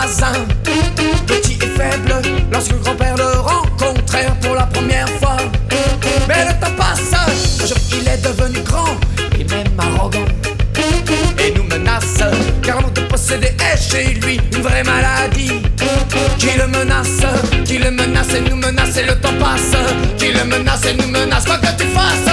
voisin, petit et faible, lorsque grand-père le rencontrèrent pour la première fois. Mais le temps passe, un jour il est devenu grand et même arrogant, et nous menace, car l'amour de posséder est chez lui une vraie maladie. Qui le menace et nous menace, et le temps passe. Qui le menace et nous menace, quoi que tu fasses.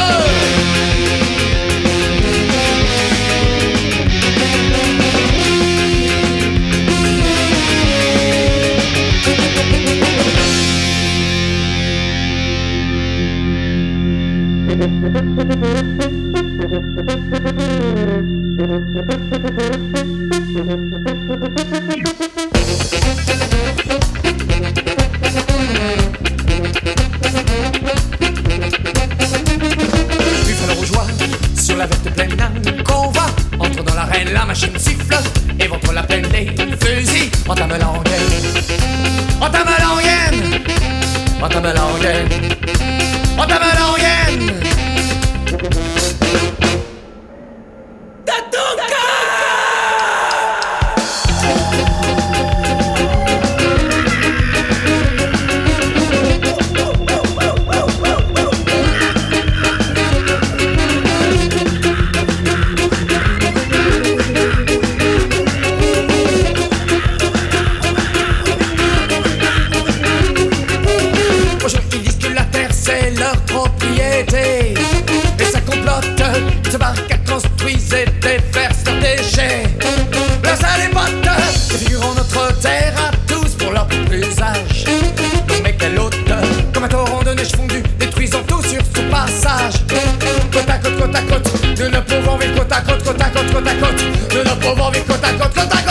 Buffalo rougeois sur la verte pleine d'âme qu'on va, entre dans l'arène, la machine siffle et ventre la plaine des fusils. Entame la rengaine, entame la rengaine, entame la rengaine, entame la rengaine. Ils disent que la terre c'est leur propriété, et ça complote, ils se barrent qu'à construisent et déversent leurs déchets. Là ça les bottes, défigurant notre terre à tous pour leur propre usage. Non mais quel hôte, comme un torrent de neige fondue, détruisant tout sur son passage. Côte à côte, nous ne pouvons vivre côte à côte, côte à côte, côte à côte. Nous ne pouvons vivre côte à côte, côte à côte.